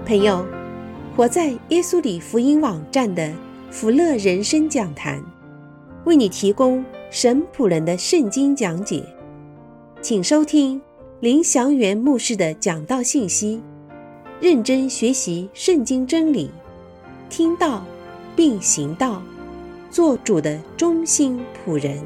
朋友，活在耶稣里福音网站的福乐人生讲坛，为你提供神仆人的圣经讲解，请收听林祥元牧师的讲道信息，认真学习圣经真理，听道并行道，做主的忠心仆人。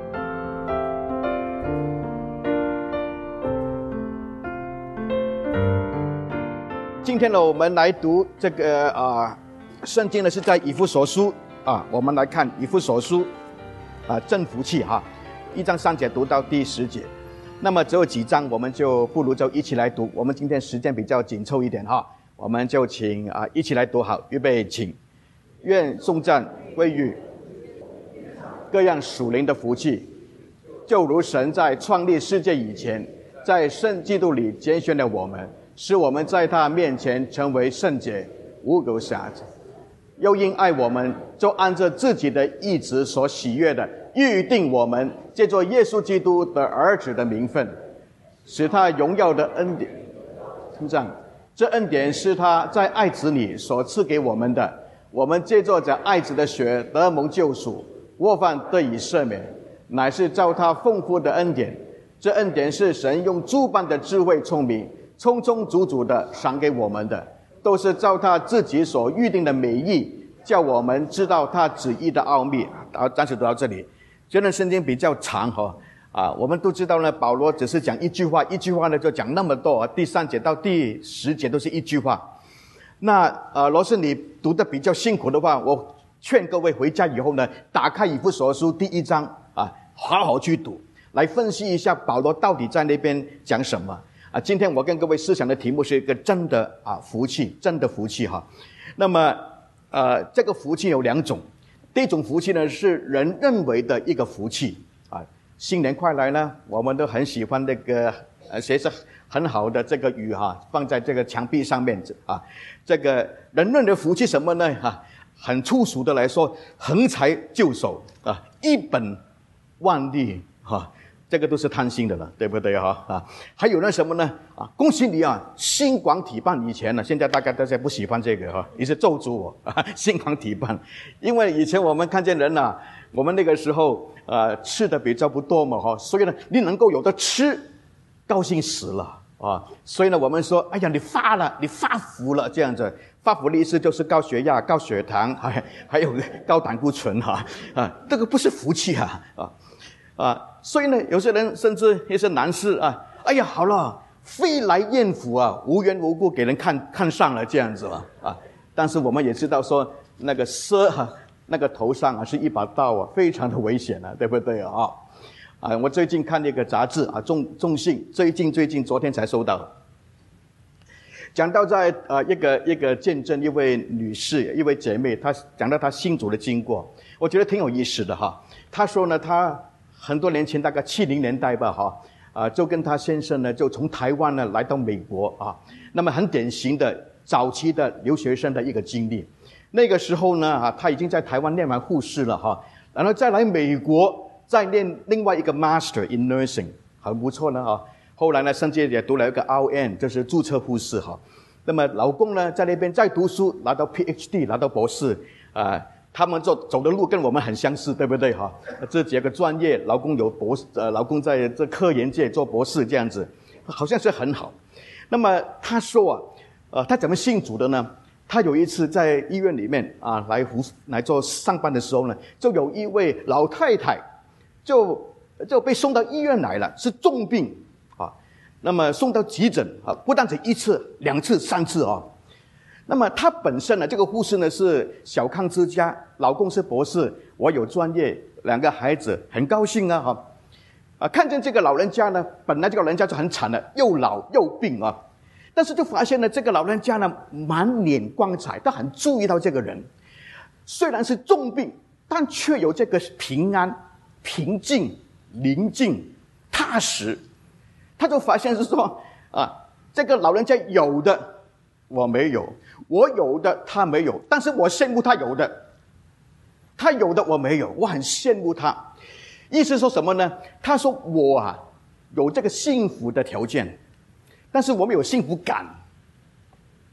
今天呢，我们来读这个圣经呢是在以弗所书我们来看以弗所书正福气1章3节读到第10节。那么只有几章，我们就不如就一起来读。我们今天时间比较紧凑一点我们就请一起来读。好，预备，请。愿颂赞归于各样属灵的福气，就如神在创立世界以前，在圣基督里拣选了我们，使我们在他面前成为圣洁，无有瑕疵。又因爱我们，就按着自己的意志所喜悦的，预定我们借着耶稣基督的儿子的名分，使他荣耀的恩典称赞。这恩典是他在爱子里所赐给我们的。我们借着这爱子的血得蒙救赎，过犯得以赦免，乃是照他丰富的恩典。这恩典是神用诸般的智慧聪明，充充足足的赏给我们的，都是照他自己所预定的美意，叫我们知道他旨意的奥秘。暂时读到这里。这段圣经比较长我们都知道呢，保罗只是讲一句话，一句话呢就讲那么多第3节到第10节都是一句话。那若是你读得比较辛苦的话，我劝各位回家以后呢，打开以弗所书第1章好好去读，来分析一下保罗到底在那边讲什么今天我跟各位思想的题目是一个真的福气，真的福气那么这个福气有2种。第一种福气呢是人认为的一个福气新年快来呢，我们都很喜欢那个写着很好的这个语放在这个墙壁上面这个人认的福气什么呢很粗俗的来说，横财就手一本万利这个都是贪心的了，对不对还有那什么呢恭喜你星光体半。以前呢，现在大家不喜欢这个你是咒诅我星光体半。因为以前我们看见人我们那个时候吃的比较不多嘛所以呢，你能够有的吃，高兴死了所以呢，我们说哎呀，你发了，你发福了，这样子。发福的意思就是高血压、高血糖，还有高胆固醇这个不是福气所以呢，有些人甚至一些男士哎呀，好了，飞来艳福无缘无故给人看上了这样子但是我们也知道说，那个蛇那个头上是一把刀非常的危险对不对我最近看那个杂志中信，最近昨天才收到，讲到在一个见证一位女士，一位姐妹，她讲到她信主的经过，我觉得挺有意思的她说呢，她很多年前大概70年代吧就跟她先生呢就从台湾呢来到美国那么很典型的早期的留学生的一个经历。那个时候呢她已经在台湾念完护士了然后再来美国再念另外一个 Master in Nursing， 很不错呢后来呢甚至也读了一个 RN， 就是注册护士那么老公呢在那边再读书，拿到 PhD， 拿到博士他们走的路跟我们很相似，对不对这几个专业，老公有博士老公在这科研界做博士，这样子好像是很好。那么他说他怎么信主的呢？他有一次在医院里面来做上班的时候呢，就有一位老太太就被送到医院来了，是重病那么送到急诊不但只1次、2次、3次那么她本身呢，这个护士呢是小康之家，老公是博士，我有专业，2个孩子，很高兴看见这个老人家呢，本来这个老人家就很惨了，又老又病但是就发现呢，这个老人家呢满脸光彩，他很注意到这个人，虽然是重病，但却有这个平安、平静、宁静、踏实。他就发现是说这个老人家有的我没有，我有的他没有，但是我羡慕他有的，他有的我没有，我很羡慕他。意思说什么呢？他说我有这个幸福的条件，但是我没有幸福感。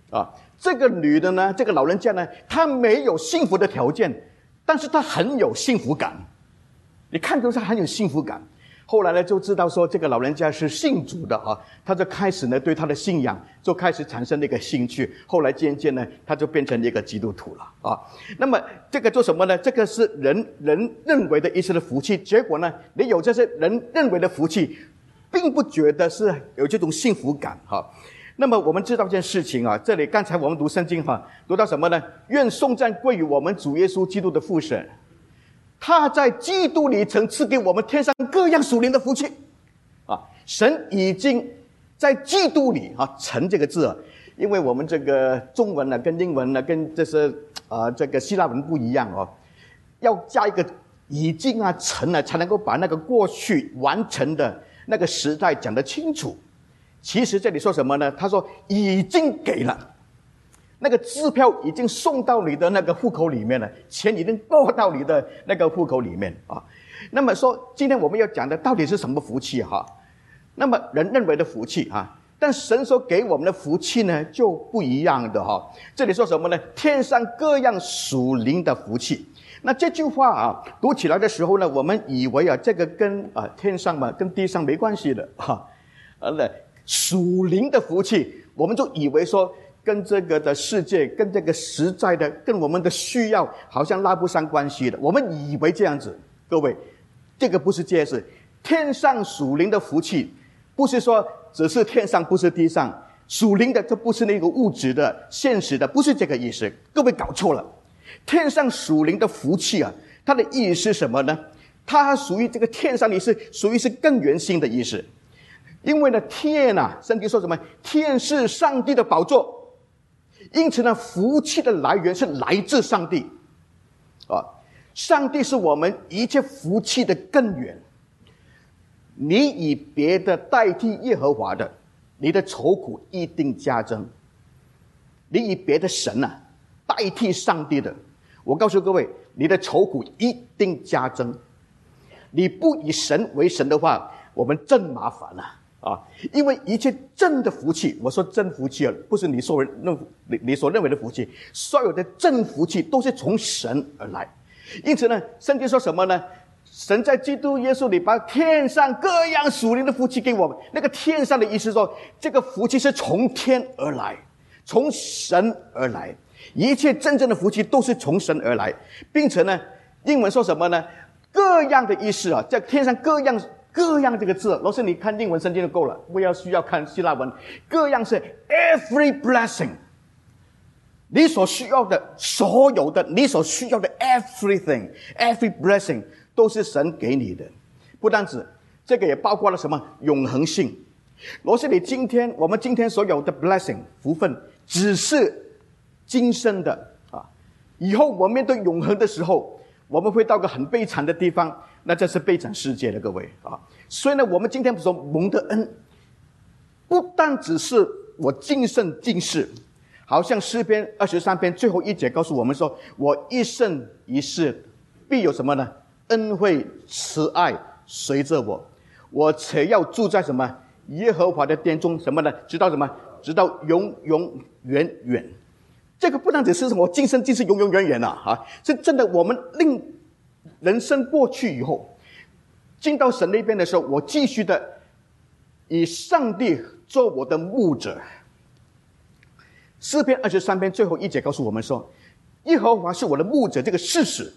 这个女的呢，这个老人家呢，她没有幸福的条件，但是她很有幸福感。你看都是很有幸福感。后来呢，就知道说这个老人家是信主的他就开始呢对他的信仰就开始产生了一个兴趣。后来渐渐呢，他就变成一个基督徒了那么这个做什么呢？这个是人认为的一些的福气。结果呢，你有这些人认为的福气，并不觉得是有这种幸福感那么我们知道一件事情这里刚才我们读圣经读到什么呢？愿颂赞归于我们主耶稣基督的父神。他在基督里曾赐给我们天上各样属灵的福气神已经在基督里曾这个字因为我们这个中文呢跟英文呢跟这个希腊文不一样要加一个已经曾才能够把那个过去完成的那个时代讲得清楚。其实这里说什么呢？他说已经给了，那个支票已经送到你的那个户口里面了，钱已经拨到你的那个户口里面那么说今天我们要讲的到底是什么福气那么人认为的福气但神所给我们的福气呢就不一样的这里说什么呢？天上各样属灵的福气。那这句话读起来的时候呢，我们以为这个跟天上嘛跟地上没关系的属灵的福气，我们就以为说跟这个的世界跟这个实在的跟我们的需要好像拉不上关系的，我们以为这样子。各位，这个不是这样子。天上属灵的福气不是说只是天上不是地上，属灵的这不是那个物质的现实的，不是这个意思。各位搞错了。天上属灵的福气它的意思是什么呢？它属于这个天上的意思，属于是更原性的意思。因为呢天圣经说什么？天是上帝的宝座，因此呢福气的来源是来自上帝上帝是我们一切福气的根源。你以别的代替耶和华的，你的愁苦一定加增。你以别的神代替上帝的，我告诉各位，你的愁苦一定加增。你不以神为神的话，我们真麻烦了因为一切真的福气，我说真福气不是你所认为的福气，所有的真福气都是从神而来。因此呢，圣经说什么呢？神在基督耶稣里把天上各样属灵的福气给我们。那个天上的意思说，这个福气是从天而来，从神而来，一切真正的福气都是从神而来，并且呢，英文说什么呢？各样的意思在天上各样这个字，老师你看英文圣经就够了，不要需要看希腊文。各样是 every blessing， 你所需要的所有的，你所需要的 everything every blessing 都是神给你的。不单止这个，也包括了什么？永恒性。老师你我们今天所有的 blessing 福分只是今生的以后我们面对永恒的时候，我们会到个很悲惨的地方，那这是悲惨世界的各位所以呢，我们今天所蒙的恩，不单只是我今生今世，好像诗篇23篇最后一节告诉我们说，我一生一世必有什么呢？恩惠慈爱随着我，我且要住在什么？耶和华的殿中，什么呢？直到什么？直到永永远远。这个不单只是我今生今世永永远远是真的。我们令人生过去以后，进到神那边的时候，我继续的以上帝做我的牧者。诗篇23篇最后一节告诉我们说，耶和华是我的牧者，这个事实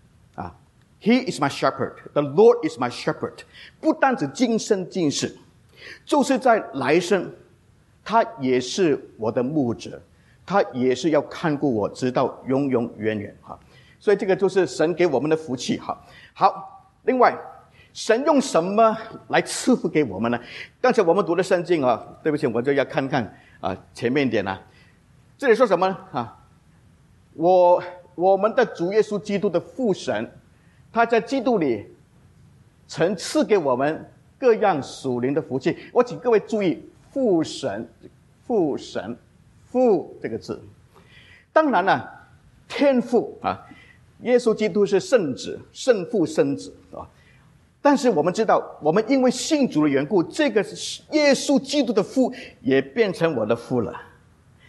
He is my shepherd, the Lord is my shepherd。 不单指今生今世，就是在来生他也是我的牧者，他也是要看顾我直到永永远远所以这个就是神给我们的福气好，另外神用什么来赐福给我们呢？刚才我们读的圣经对不起，我就要看看前面一点这里说什么呢我们的主耶稣基督的父神，他在基督里曾赐给我们各样属灵的福气。我请各位注意父神父这个字，当然了天父耶稣基督是圣子，圣父圣子但是我们知道，我们因为信主的缘故，这个耶稣基督的父也变成我的父了。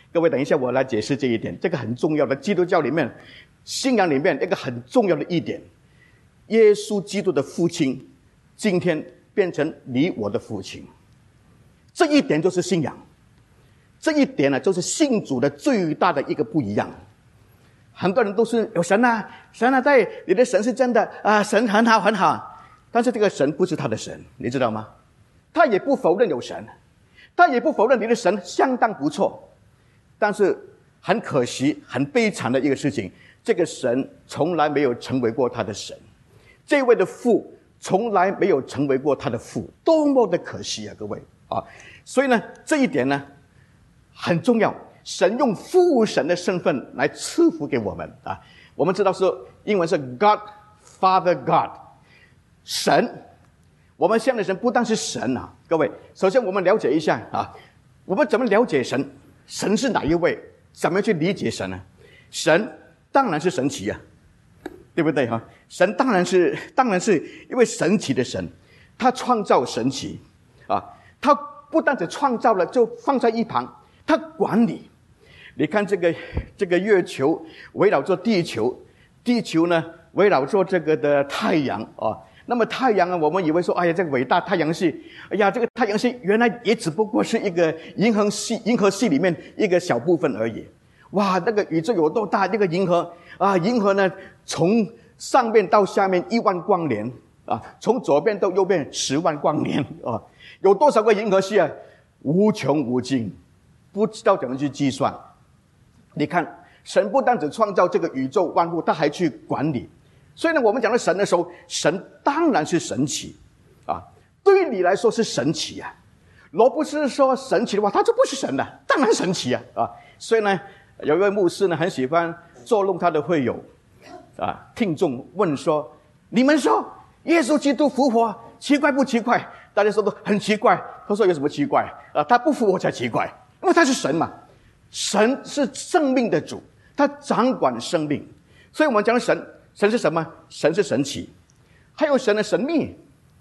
各位等一下我来解释这一点，这个很重要的，基督教里面信仰里面一个很重要的一点，耶稣基督的父亲今天变成你我的父亲，这一点就是信仰，这一点呢就是信主的最大的一个不一样。很多人都是有神啊，神啊，对，你的神是真的啊，神很好很好，但是这个神不是他的神，你知道吗？他也不否认有神，他也不否认你的神相当不错，但是很可惜很悲惨的一个事情，这个神从来没有成为过他的神，这位的父从来没有成为过他的父，多么的可惜啊，各位啊！所以呢，这一点呢很重要，神用父神的身份来赐福给我们啊。我们知道说英文是 God Father God， 神，我们现在的神不但是神啊，各位，首先我们了解一下啊，我们怎么了解神？神是哪一位？怎么去理解神呢？神当然是神奇啊，对不对哈？神当然是一位神奇的神，他创造神奇啊，他不但只创造了就放在一旁，他管理。你看这个月球围绕着地球，地球呢围绕着这个的太阳啊。那么太阳啊，我们以为说，哎呀，这个伟大太阳系，哎呀，这个太阳系原来也只不过是一个银河系里面一个小部分而已。哇，那个宇宙有多大？那个银河啊，银河呢从上面到下面1万光年啊，从左边到右边10万光年啊，有多少个银河系啊？无穷无尽，不知道怎么去计算。你看，神不但只创造这个宇宙万物，他还去管理。所以呢，我们讲到神的时候，神当然是神奇啊，对于你来说是神奇啊。若不是说神奇的话，他就不是神了，当然神奇啊啊！所以呢，有一位牧师呢，很喜欢捉弄他的会友啊，听众问说：“你们说耶稣基督复活奇怪不奇怪？”大家说都很奇怪。他说：“有什么奇怪啊？他不复活才奇怪，因为他是神嘛。神是生命的主，他掌管生命。所以我们讲的神。”神是什么？神是神奇，还有神的神秘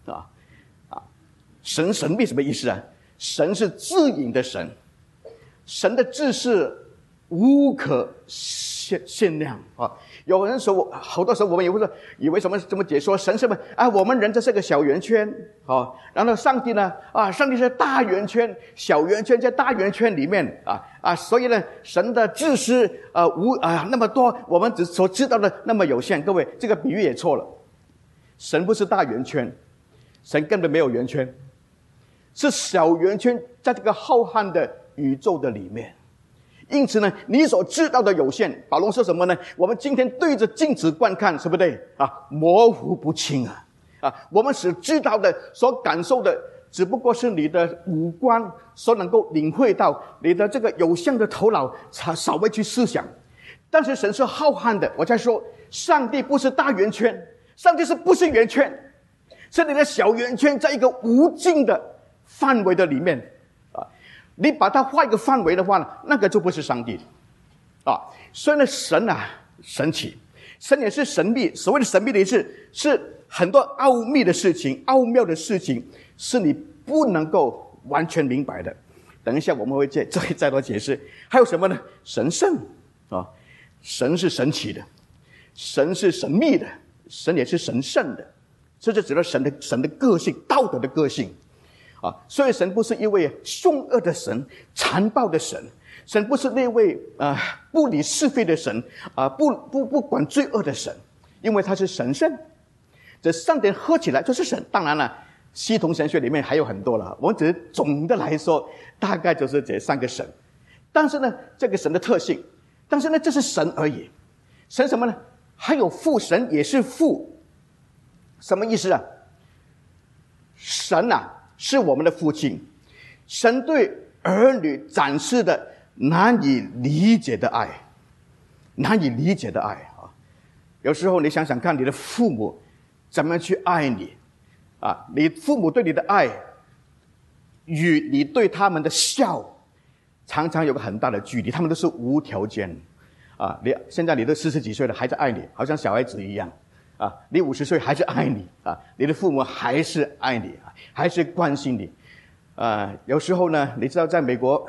神秘什么意思啊？神是自隐的神，神的智是无可限量啊！有人说，好多时候我们也会说，以为什么这么解说？神是什么啊？我们人这是个小圆圈啊，然后上帝呢啊，上帝是大圆圈，小圆圈在大圆圈里面所以呢，神的知识那么多，我们所知道的那么有限。各位，这个比喻也错了，神不是大圆圈，神根本没有圆圈，是小圆圈，在这个浩瀚的宇宙的里面。因此呢，你所知道的有限。保罗说什么呢？我们今天对着镜子观看，对不对啊？模糊不清我们所知道的、所感受的，只不过是你的五官所能够领会到，你的这个有限的头脑稍微去思想。但是神是浩瀚的。我在说，上帝不是大圆圈，上帝是不是圆圈？是你的小圆圈，在一个无尽的范围的里面。你把它画一个范围的话呢，那个就不是上帝所以呢，神神奇，神也是神秘。所谓的神秘的意思，是很多奥秘的事情、奥妙的事情，是你不能够完全明白的。等一下我们会再多解释。还有什么呢？神圣神是神奇的，神是神秘的，神也是神圣的。这就指到神的个性，道德的个性。所以神不是一位凶恶的神、残暴的神，神不是那位不理是非的神不管罪恶的神，因为他是神圣。这3点合起来就是神。当然了，系统神学里面还有很多了，我们只是总的来说，大概就是这3个神。但是呢，这个神的特性，但是呢，这是神而已。神什么呢？还有父神也是父，什么意思啊？神是我们的父亲，神对儿女展示的难以理解的爱，难以理解的爱有时候你想想看，你的父母怎么去爱你你父母对你的爱与你对他们的笑常常有个很大的距离，他们都是无条件现在你都40几岁了，还在爱你，好像小孩子一样你50岁还是爱你你的父母还是爱你，还是关心你有时候呢，你知道在美国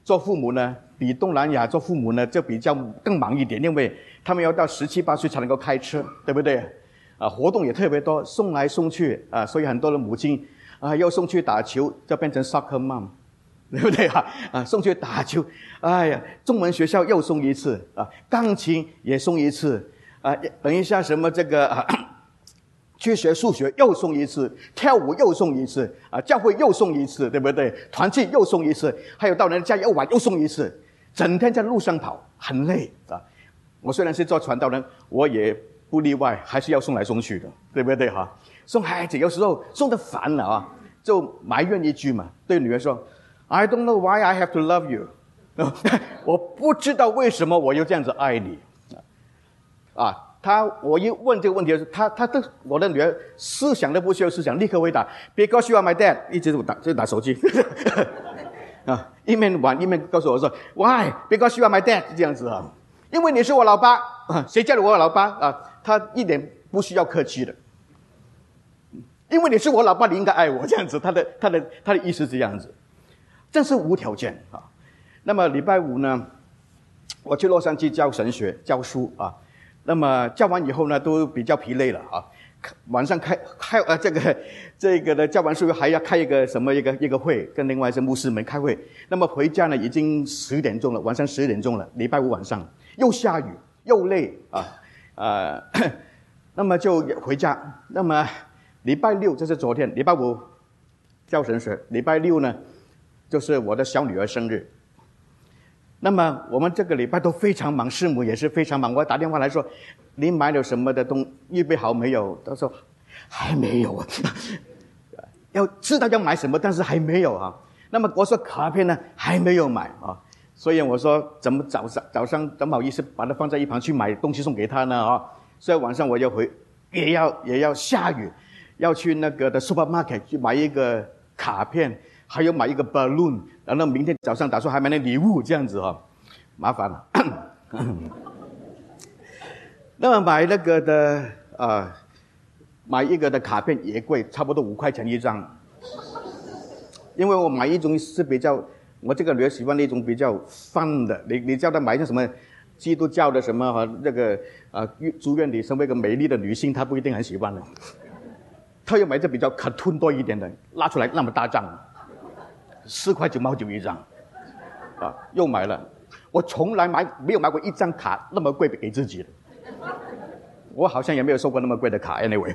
做父母呢，比东南亚做父母呢就比较更忙一点，因为他们要到17、18岁才能够开车，对不对？活动也特别多，送来送去啊，所以很多的母亲要送去打球，就变成 soccer mom， 对不对送去打球，哎呀，中文学校又送一次钢琴也送一次等一下什么这个去学数学又送一次，跳舞又送一次教会又送一次，对不对？团契又送一次，还有到人家要玩又送一次，整天在路上跑，很累我虽然是做传道人，我也不例外，还是要送来送去的，对不对送孩子有时候送得烦了就埋怨一句嘛，对女儿说 I don't know why I have to love you 我不知道为什么我又这样子爱你我一问这个问题，我的女儿思想都不需要思想，立刻回答 Because you are my dad， 一直打手机一面玩一面告诉我说 Why Because you are my dad， 这样子因为你是我老爸谁叫我老爸他一点不需要客气的，因为你是我老爸，你应该爱我，这样子，他的意思是这样子，真是无条件那么礼拜五呢，我去洛杉矶教神学教书那么教完以后呢，都比较疲累了晚上开这个的教完书还要开一个什么一个会，跟另外一些牧师们开会。那么回家呢，已经10点钟了，晚上10点钟了。礼拜五晚上又下雨又累那么就回家。那么礼拜六就是昨天，礼拜五教神学，礼拜六呢就是我的小女儿生日。那么我们这个礼拜都非常忙，师母也是非常忙。我打电话来说，你买了什么的预备好没有？他说还没有要知道要买什么，但是还没有那么我说卡片呢还没有买所以我说怎么早上怎么好意思把它放在一旁去买东西送给他呢所以晚上我要也要下雨，要去那个的 supermarket 去买一个卡片，还有买一个 balloon， 然后明天早上打算还买那礼物，这样子麻烦了那么买那个的买一个的卡片也贵，差不多5块钱一张。因为我买一种是比较，我这个女儿喜欢那种比较 fun 的，你叫她买一个什么基督教的什么那个祝愿你成为一个美丽的女性，她不一定很喜欢的。她要买这比较 cartoon 多一点的，拉出来那么大张，4块9毛9一张又买了。我从来没有买过一张卡那么贵给自己的，我好像也没有收过那么贵的卡 anyway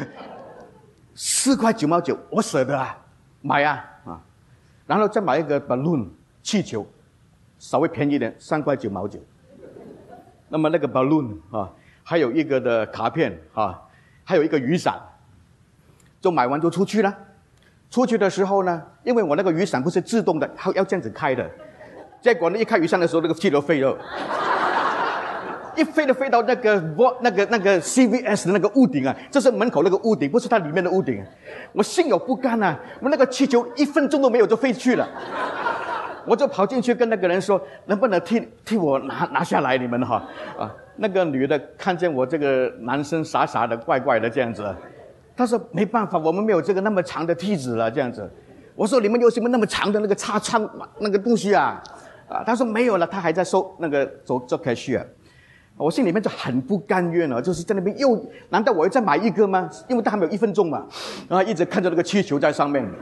4块9毛9我舍得买然后再买一个 balloon 气球，稍微便宜一点3块9毛9。那么那个 balloon 还有一个的卡片还有一个雨伞，就买完就出去了。出去的时候呢，因为我那个雨伞不是自动的，要这样子开的，结果呢一开雨伞的时候，那个气流飞了，一飞到那个 CVS 的那个屋顶这是门口那个屋顶，不是它里面的屋顶。我心有不甘我那个气球1分钟都没有就飞去了。我就跑进去跟那个人说，能不能替我拿下来你们那个女的看见我这个男生傻傻的怪怪的这样子，她说没办法，我们没有这个那么长的梯子了这样子。我说你们有什么那么长的那个插窗那个东西她说没有了，她还在收那个做 cashier。我心里面就很不甘愿就是在那边难道我要再买一个吗？因为它还没有1分钟嘛，然后一直看着那个气球在上面。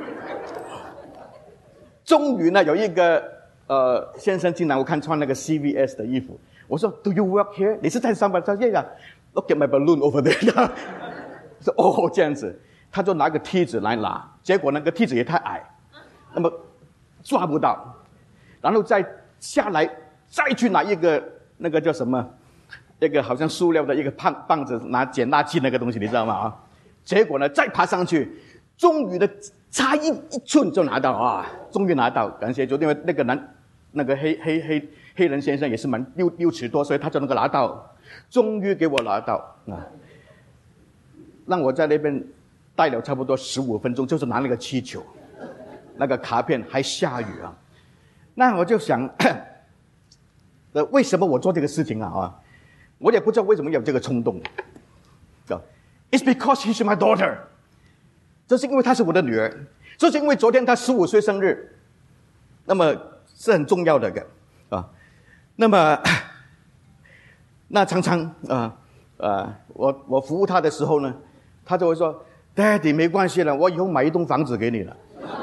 终于呢有一个先生进来，我看穿那个 CVS 的衣服，我说 Do you work here？ 你是在上班？他说 Yeah， Look at my balloon over there 说这样子，他就拿个梯子来拿，结果那个梯子也太矮，那么抓不到，然后再下来再去拿一个那个叫什么，一个好像塑料的一个棒子，拿捡垃圾那个东西，你知道吗结果呢再爬上去，终于的差一寸就拿到终于拿到，感谢主。因为那个黑人先生也是蛮六尺多，所以他就能够拿到，终于给我拿到让我在那边待了差不多15分钟，就是拿那个气球，那个卡片还下雨那我就想为什么我做这个事情我也不知道为什么有这个冲动It's because she's my daughter， 这是因为她是我的女儿，这是因为昨天她15岁生日，那么是很重要的啊。那么那常常我服务他的时候呢，他就会说 Daddy 没关系了，我以后买一栋房子给你了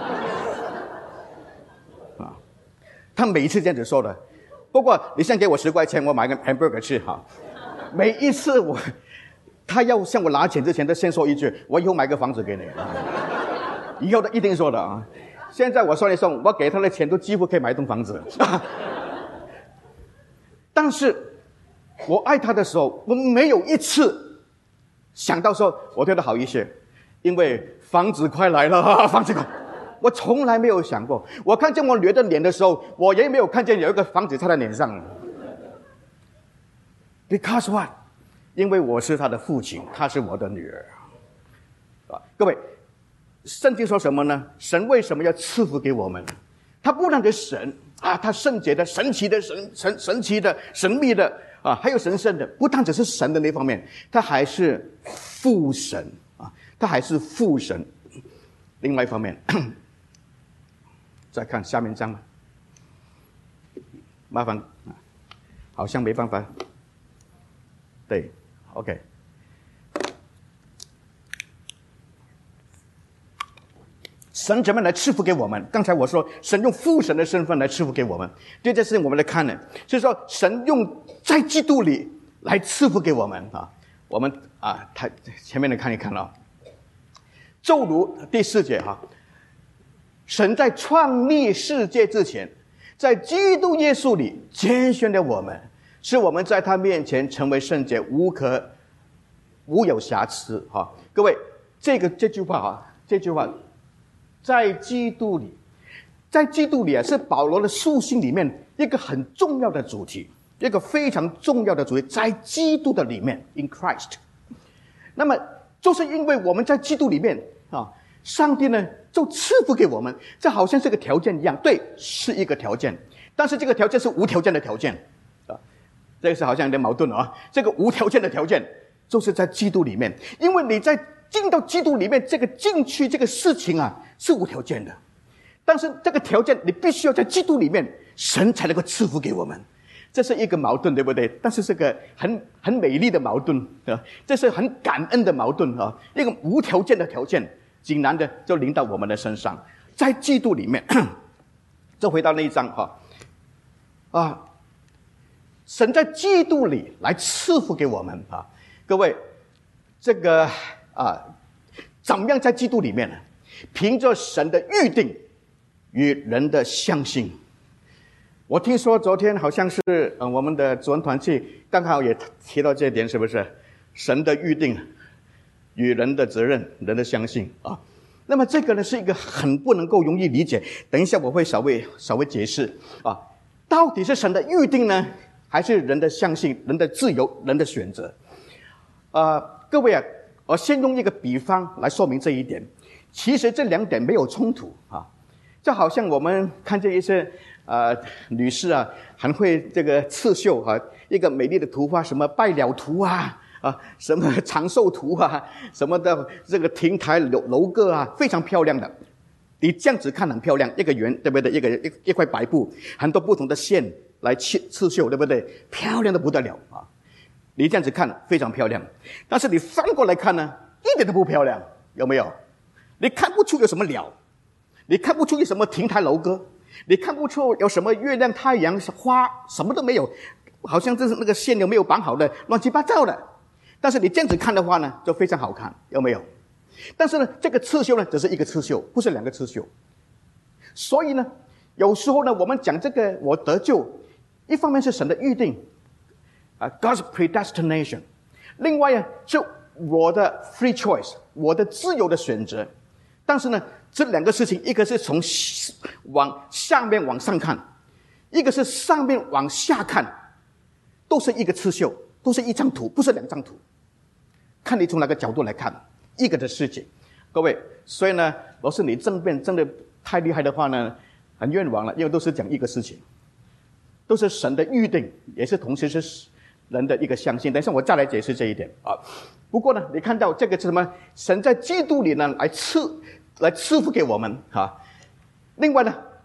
啊，他每一次这样子说的。不过你先给我10块钱，我买个 hamburger 吃哈。每一次他要向我拿钱之前，他先说一句：“我以后买个房子给你。”以后他一定说的啊。现在我算一算，我给他的钱都几乎可以买一栋房子。但是，我爱他的时候，我没有一次想到说我对他好一些，因为房子快来了，房子快。我从来没有想过。我看见我女儿的脸的时候，我也没有看见有一个房子在她脸上。Because what？ 因为我是她的父亲，她是我的女儿。各位，圣经说什么呢？神为什么要赐福给我们？他不但是神啊，他圣洁的、神奇的、神奇的、神秘的啊，还有神圣的。不但只是神的那方面，他还是父神啊，他还是父神。另外一方面。再看下面章吧，麻烦，好像没办法。对 ，OK。神怎么来赐福给我们？刚才我说，神用父神的身份来赐福给我们。这件事情我们来看呢，就是说，神用在基督里来赐福给我们啊。我们他前面来看一看啊，就如第4节哈。神在创立世界之前，在基督耶稣里拣选了我们，使我们在他面前成为圣洁，无有瑕疵。各位，这句话在基督里，在基督里是保罗的书信里面一个很重要的主题，一个非常重要的主题，在基督的里面 ，in Christ。那么就是因为我们在基督里面啊。上帝呢，就赐福给我们，这好像是个条件一样，对，是一个条件，但是这个条件是无条件的条件啊，这个是好像有点矛盾啊。这个无条件的条件，就是在基督里面，因为你在进到基督里面，这个进去这个事情啊，是无条件的，但是这个条件你必须要在基督里面，神才能够赐福给我们。这是一个矛盾，对不对？但是是个很美丽的矛盾啊，这是很感恩的矛盾啊，一个无条件的条件。竟然的就临到我们的身上，在基督里面，就回到那一章神在基督里来赐福给我们啊，各位，这个怎么样在基督里面呢？凭着神的预定与人的相信。我听说昨天好像是我们的主任团契刚好也提到这一点，是不是？神的预定。与人的责任，人的相信啊，那么这个呢是一个很不能够容易理解。等一下我会稍微解释啊，到底是神的预定呢，还是人的相信、人的自由、人的选择？各位啊，我先用一个比方来说明这一点。其实这2点没有冲突啊，就好像我们看见一些女士啊，很会这个刺绣啊，一个美丽的图画，什么拜鸟图什么长寿图什么的，这个亭台楼阁非常漂亮的。你这样子看很漂亮，一个圆，对不对？一块白布，很多不同的线来刺绣，对不对？漂亮的不得了啊！你这样子看非常漂亮，但是你翻过来看呢，一点都不漂亮，有没有？你看不出有什么鸟，你看不出有什么亭台楼阁，你看不出有什么月亮、太阳、花，什么都没有，好像这是那个线有没有绑好的，乱七八糟的。但是你这样子看的话呢，就非常好看，有没有？但是呢，这个刺绣呢，只是一个刺绣，不是2个刺绣。所以呢，有时候呢，我们讲这个我得救，一方面是神的预定，God's predestination， 另外是我的 free choice， 我的自由的选择。但是呢，这2个事情，一个是从往下面往上看，一个是上面往下看，都是一个刺绣，都是一张图，不是2张图。看你从哪个角度来看一个的事情，各位，所以呢，若是你争辩真的太厉害的话呢，很冤枉了，因为都是讲一个事情，都是神的预定，也是同时是人的一个相信。等一下我再来解释这一点啊。不过呢，你看到这个是什么？神在基督里呢来赐福给我们啊。另外呢，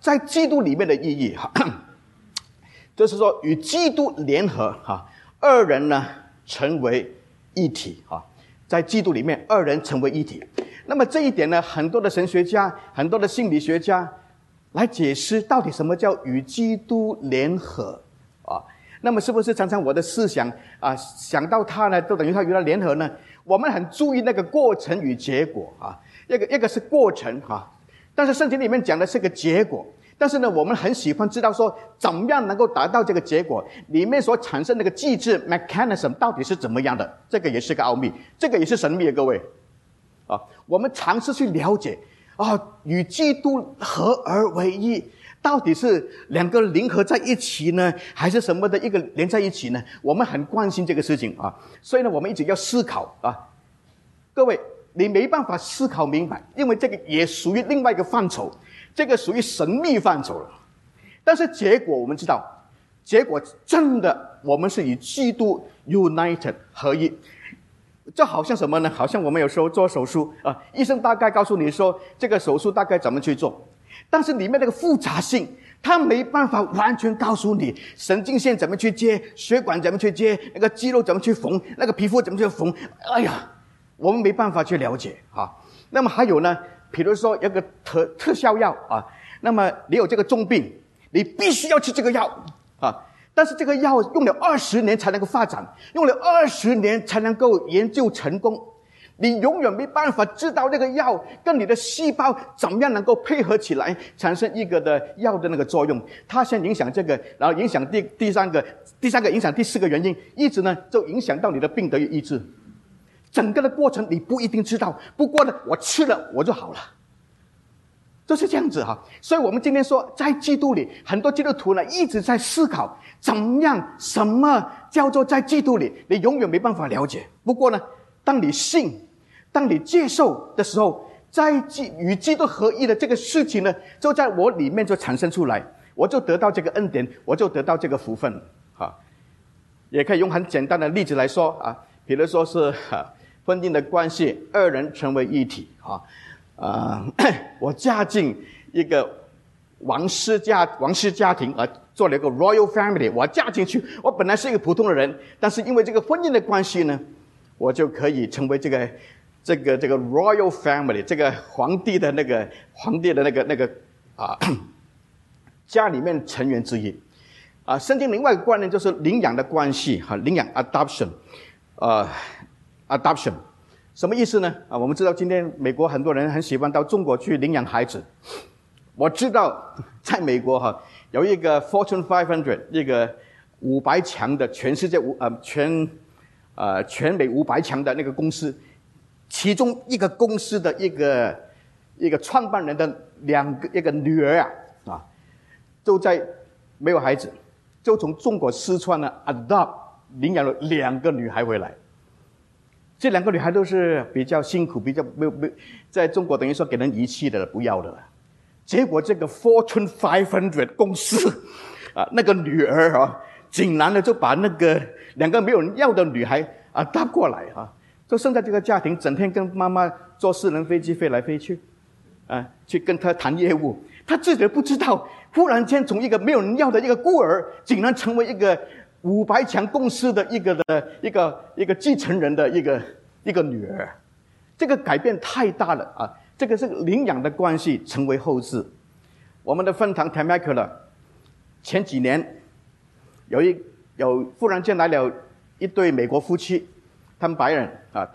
在基督里面的意义就是说与基督联合二人呢成为一体在基督里面二人成为一体。那么这一点呢，很多的神学家、很多的心理学家来解释到底什么叫与基督联合那么是不是常常我的思想想到他呢，都等于他与他联合呢？我们很注意那个过程与结果一个是过程但是圣经里面讲的是个结果。但是呢，我们很喜欢知道说怎么样能够达到这个结果，里面所产生那个机制 mechanism 到底是怎么样的，这个也是个奥秘，这个也是神秘的，各位我们尝试去了解与基督合而为一，到底是两个灵合在一起呢，还是什么的一个连在一起呢？我们很关心这个事情所以呢，我们一直要思考各位，你没办法思考明白，因为这个也属于另外一个范畴，这个属于神秘范畴了。但是结果我们知道，结果真的我们是与基督 united 合一。这好像什么呢？好像我们有时候做手术医生大概告诉你说这个手术大概怎么去做，但是里面那个复杂性他没办法完全告诉你神经线怎么去接，血管怎么去接，那个肌肉怎么去缝，那个皮肤怎么去缝，我们没办法去了解那么还有呢，比如说有个特效药那么你有这个重病，你必须要吃这个药但是这个药用了20年才能够发展，用了20年才能够研究成功，你永远没办法知道那个药跟你的细胞怎么样能够配合起来，产生一个的药的那个作用。它先影响这个，然后影响第三个影响第4个原因，一直呢就影响到你的病得以医治。整个的过程你不一定知道，不过呢我吃了我就好了，就是这样子所以我们今天说在基督里，很多基督徒呢一直在思考怎么样，什么叫做在基督里，你永远没办法了解。不过呢，当你信，当你接受的时候，在与基督合一的这个事情呢，就在我里面就产生出来，我就得到这个恩典，我就得到这个福分也可以用很简单的例子来说比如说是婚姻的关系，二人成为一体我嫁进一个王室家庭做了一个 royal family， 我嫁进去，我本来是一个普通的人，但是因为这个婚姻的关系呢，我就可以成为这个 royal family， 这个皇帝的那个家里面成员之一圣经另外一个观念就是领养的关系领养 adoption adoption 什么意思呢我们知道今天美国很多人很喜欢到中国去领养孩子。我知道在美国有一个 Fortune 500， 一个500强的全世界全美500强的那个公司，其中一个公司的一个创办人的一个女儿就在没有孩子，就从中国四川呢 adopt 领养了2个女孩回来。这2个女孩都是比较辛苦，比较没在中国等于说给人遗弃的了，不要的了。结果这个 Fortune 500公司那个女儿竟然呢就把那个2个没有人要的女孩搭过来就生在这个家庭，整天跟妈妈坐私人飞机飞来飞去去跟她谈业务。她自己都不知道，忽然间从一个没有人要的一个孤儿，竟然成为一个500强公司的一个继承人的一个女儿。这个改变太大了这个是领养的关系成为后世。我们的分堂 Temecula 前几年有忽然间来了一对美国夫妻，他们白人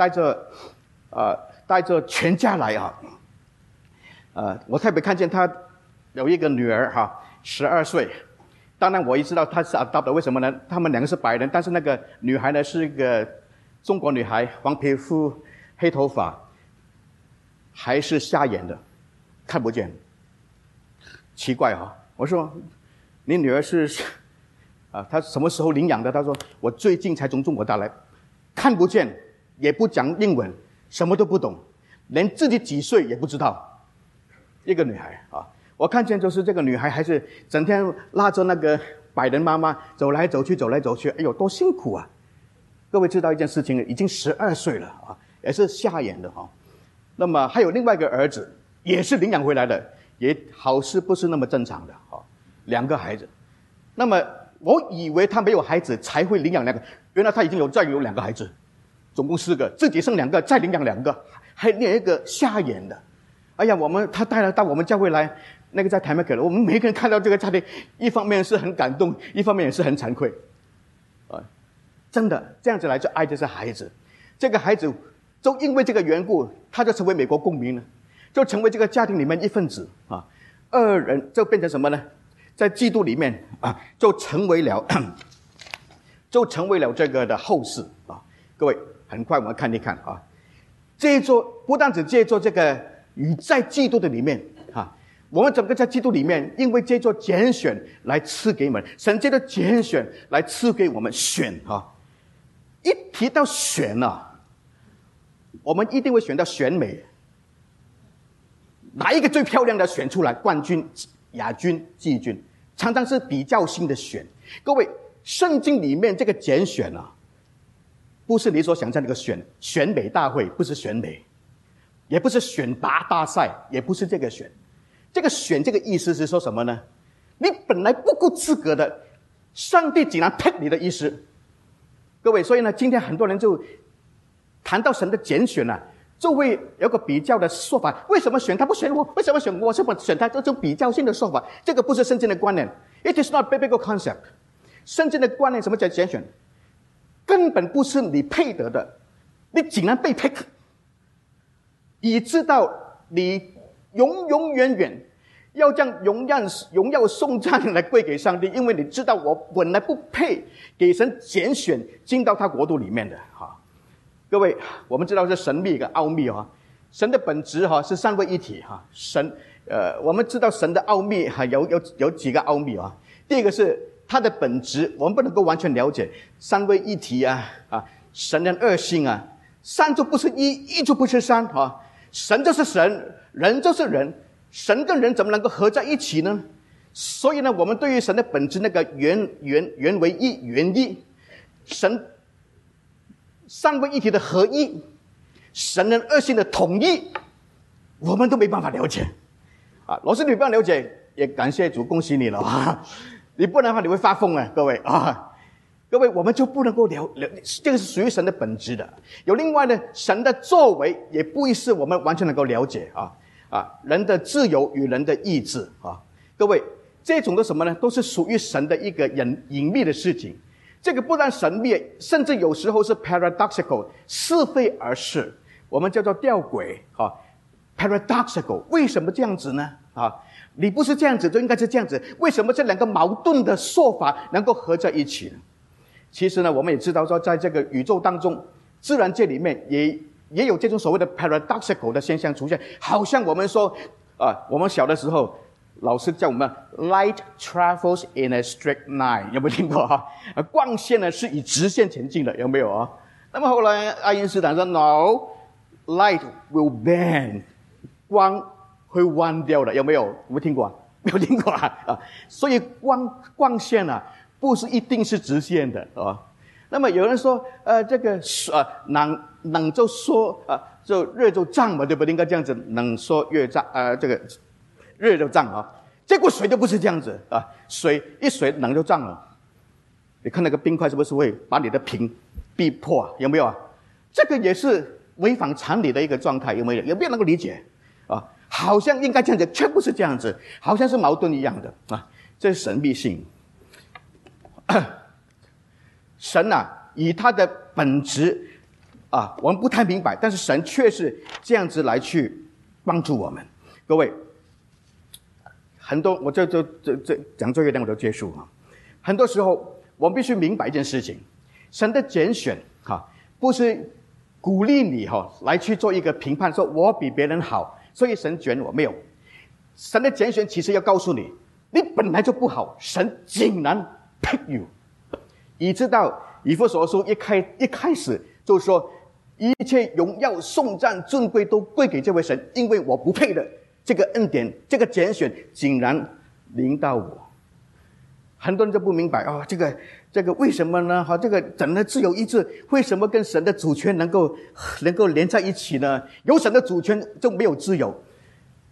带着全家来我特别看见他有一个女儿12岁。当然我也知道他是 adopt 的，为什么呢？他们2个是白人，但是那个女孩呢是一个中国女孩，黄皮肤黑头发，还是瞎眼的，看不见。奇怪我说你女儿是她什么时候领养的？她说我最近才从中国带来，看不见，也不讲英文，什么都不懂，连自己几岁也不知道。一个女孩我看见就是这个女孩还是整天拉着那个白人妈妈走来走去，哎呦多辛苦啊。各位知道一件事情，已经12岁了也是瞎眼的那么还有另外一个儿子，也是领养回来的， 也好似不是那么正常的2个孩子。那么我以为他没有孩子才会领养2个，原来他已经再有2个孩子，总共4个，自己生2个，再领养2个，还另一个瞎眼的。哎呀，他带了到我们教会来，那个在台湾给了我们每个人看到这个家庭，一方面是很感动，一方面也是很惭愧真的这样子来就爱这些孩子。这个孩子就因为这个缘故，他就成为美国公民了，就成为这个家庭里面一份子2人就变成什么呢？在基督里面就成为了这个的后世各位，很快我们看一看借着不但只借着这个与在基督的里面我们整个在基督里面，因为借着拣选来赐给我们，神借着拣选来赐给我们选一提到选我们一定会选到选美，哪一个最漂亮的选出来，冠军、亚军、季军，常常是比较性的选。各位，圣经里面这个拣选不是你所想象那个选美大会，不是选美，也不是选拔大赛，也不是这个选。这个选这个意思是说什么呢？你本来不够资格的，上帝竟然 pick 你的意思。各位，所以呢，今天很多人就谈到神的拣选就会有个比较的说法，为什么选他不选我？为什么选我？为什么选他？这种比较性的说法，这个不是圣经的观念。It is not biblical concept。圣经的观念什么叫拣选？根本不是你配得的，你竟然被 pick， 以知道你永远要将荣耀颂赞来归给上帝，因为你知道我本来不配给神拣选进到他国度里面的各位，我们知道是神秘一个奥秘神的本质是三位一体神我们知道神的奥秘有几个奥秘第一个是他的本质，我们不能够完全了解三位一体神的二性三就不是一就不是三神就是神，人就是人，神跟人怎么能够合在一起呢？所以呢，我们对于神的本质那个原为一原一，神三位一体的合一，神人二性的统一，我们都没办法了解老师你不要了解，也感谢主，恭喜你了你不然的话你会发疯各位各位，我们就不能够了这个是属于神的本质的。有另外呢，神的作为也不一是我们完全能够了解人的自由与人的意志各位，这种的什么呢？都是属于神的一个隐秘的事情。这个不但神秘，甚至有时候是 paradoxical， 是非而是，我们叫做吊诡paradoxical。 为什么这样子呢你不是这样子就应该是这样子，为什么这两个矛盾的说法能够合在一起呢？其实呢，我们也知道说，在这个宇宙当中，自然界里面也有这种所谓的 paradoxical 的现象出现。好像我们说我们小的时候老师叫我们 light travels in a straight line， 有没有听过光线呢是以直线前进的，有没有那么后来爱因斯坦说 no， light will bend， 光会弯掉的，有没有？有没有听过没有听过所以光线不是一定是直线的那么有人说这个冷就说就热就胀嘛，对不对？应该这样子，冷说热胀这个热就胀结果水就不是这样子水冷就胀了。你看那个冰块是不是会把你的瓶逼破有没有这个也是违反常理的一个状态，有没有？有没有能够理解好像应该这样子，却不是这样子，好像是矛盾一样的这是神秘性。神以他的本质我们不太明白，但是神却是这样子来去帮助我们。各位，很多我这讲最后一点我就结束很多时候我们必须明白一件事情，神的拣选不是鼓励你来去做一个评判，说我比别人好，所以神拣我，没有。神的拣选其实要告诉你，你本来就不好，神竟然 pick you。 以知道以弗所书一开始就说，一切荣耀颂赞尊贵都归给这位神，因为我不配的这个恩典，这个拣选竟然临到我。很多人就不明白这个为什么呢这个神的自由意志为什么跟神的主权能够连在一起呢？有神的主权就没有自由。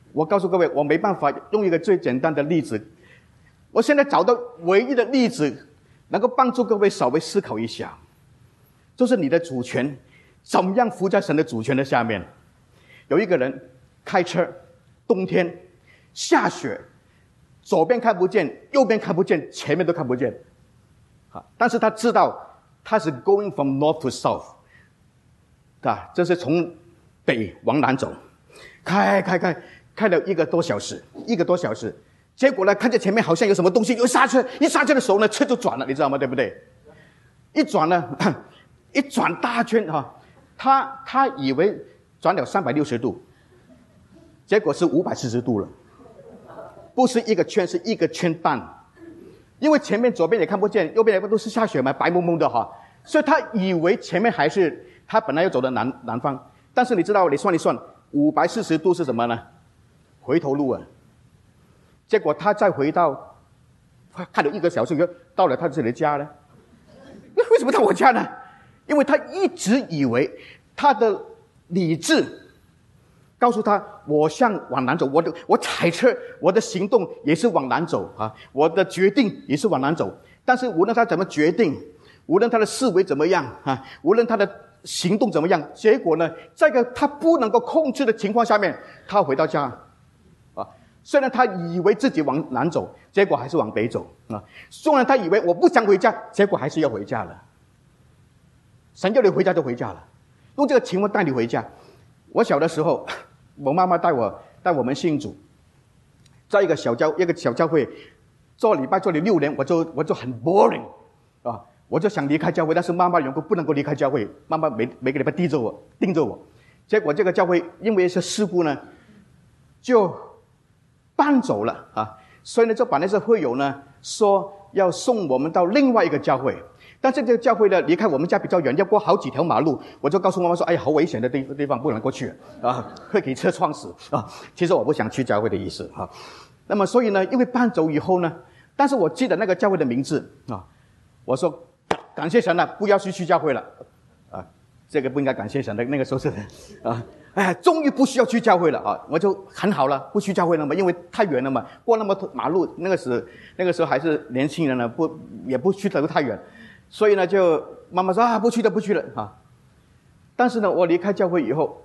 我告诉各位，我没办法用一个最简单的例子，我现在找到唯一的例子能够帮助各位稍微思考一下，就是你的主权怎么样服在神的主权的下面。有一个人开车，冬天下雪，左边看不见，右边看不见，前面都看不见，但是他知道他是 going from north to south， 这是从北往南走，开了1个多小时，结果呢，看见前面好像有什么东西，有刹车，一刹车的时候呢，车就转了，你知道吗？对不对？一转大圈他以为转了360度，结果是540度了，不是1个圈，是1个圈半，因为前面左边也看不见，右边也都是下雪嘛，白蒙蒙的所以他以为前面还是他本来要走的南方，但是你知道，你算一算，540度是什么呢？回头路啊！结果他再回到，开了1个小时，到了他自己的家呢。为什么到我家呢？因为他一直以为他的理智告诉他，我往南走，我踩车，我的行动也是往南走我的决定也是往南走。但是无论他怎么决定，无论他的思维怎么样无论他的行动怎么样，结果呢，在他不能够控制的情况下面，他回到家虽然他以为自己往南走，结果还是往北走虽然他以为我不想回家，结果还是要回家了。神叫你回家就回家了，用这个情况带你回家。我小的时候，我妈妈带我们信主，在一个小教会做礼拜做了6年，我就很 boring 我就想离开教会，但是妈妈有个不能够离开教会，妈妈每个礼拜盯着我，结果这个教会因为一些事故呢，就搬走了所以呢，就把那些会友呢说要送我们到另外一个教会，但是这个教会呢离开我们家比较远，要过好几条马路，我就告诉妈妈说：“哎呀，好危险的地方不能过去会给车撞死其实我不想去教会的意思那么所以呢，因为搬走以后呢，但是我记得那个教会的名字我说感谢神了，不要去教会了这个不应该感谢神的，那个时候是终于不需要去教会了我就很好了，不去教会了嘛，因为太远了嘛，过那么多马路，那个时候还是年轻人了，也不去得太远，所以呢，就妈妈说不去了但是呢，我离开教会以后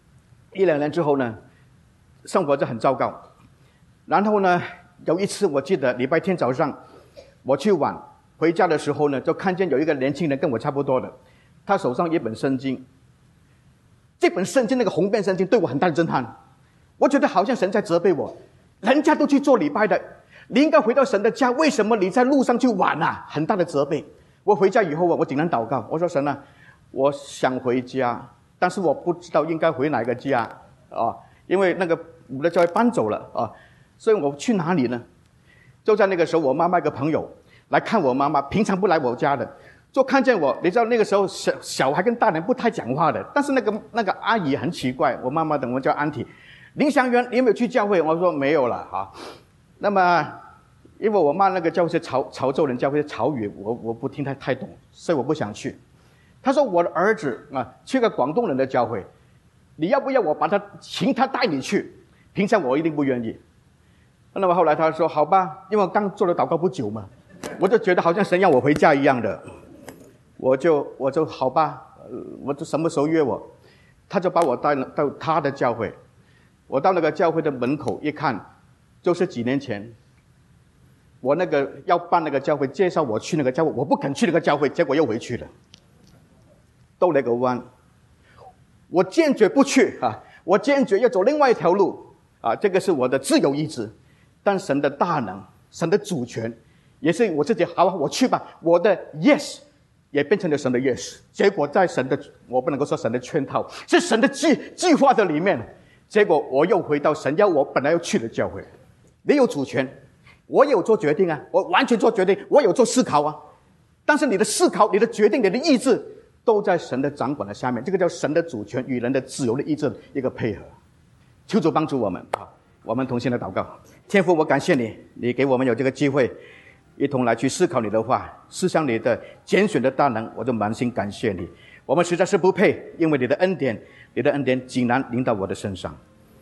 1-2年之后呢，生活就很糟糕。然后呢，有一次我记得礼拜天早上我去晚回家的时候呢，就看见有一个年轻人跟我差不多的，他手上一本圣经。这本圣经那个红遍圣经对我很大的震撼，我觉得好像神在责备我，人家都去做礼拜的，你应该回到神的家，为什么你在路上去晚很大的责备。我回家以后我竟然祷告，我说神我想回家，但是我不知道应该回哪个家因为那个我的教会搬走了所以我去哪里呢？就在那个时候，我妈妈一个朋友来看我妈妈，平常不来我家的，就看见我，你知道那个时候小孩跟大人不太讲话的，但是那个阿姨很奇怪，我妈妈等我叫安提，林祥元，你有没有去教会？我说没有了那么因为我妈那个教会是潮州人教会，是潮语，我不听太懂，所以我不想去。他说我的儿子去个广东人的教会，你要不要我请他带你去？平常我一定不愿意。那么后来他说好吧，因为我刚做了祷告不久嘛，我就觉得好像神让我回家一样的。我就好吧，我就什么时候约我，他就把我带到他的教会。我到那个教会的门口一看，就是几年前我那个要办那个教会，介绍我去那个教会，我不肯去那个教会，结果又回去了，兜了个弯。我坚决不去我坚决要走另外一条路这个是我的自由意志，但神的大能，神的主权，也是我自己好我去吧，我的 yes也变成了神的 yes， 结果在神的，我不能够说神的圈套，是神的计划的里面，结果我又回到神要我本来要去的教会。你有主权，我也有做决定我完全做决定，我有做思考但是你的思考，你的决定，你的意志都在神的掌管的下面，这个叫神的主权与人的自由的意志的一个配合。求主帮助我们我们同心的祷告。天父，我感谢你，你给我们有这个机会一同来去思考你的话，思想你的拣选的大能，我就满心感谢你。我们实在是不配，因为你的恩典竟然临到我的身上。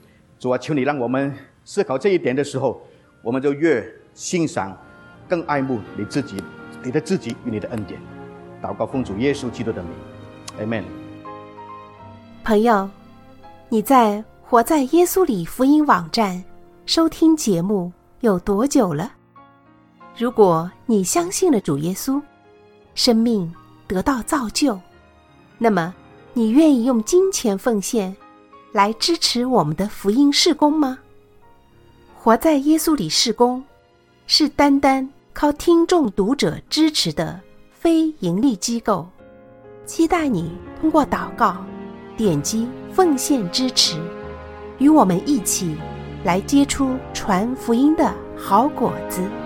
主啊，求你让我们思考这一点的时候，我们就越欣赏更爱慕你自己，你的自己与你的恩典。祷告奉主耶稣基督的名 Amen。 朋友，你在活在耶稣里福音网站收听节目有多久了？如果你相信了主耶稣，生命得到造就，那么你愿意用金钱奉献来支持我们的福音事工吗？活在耶稣里事工是单单靠听众读者支持的非盈利机构，期待你通过祷告点击奉献支持，与我们一起来结出传福音的好果子。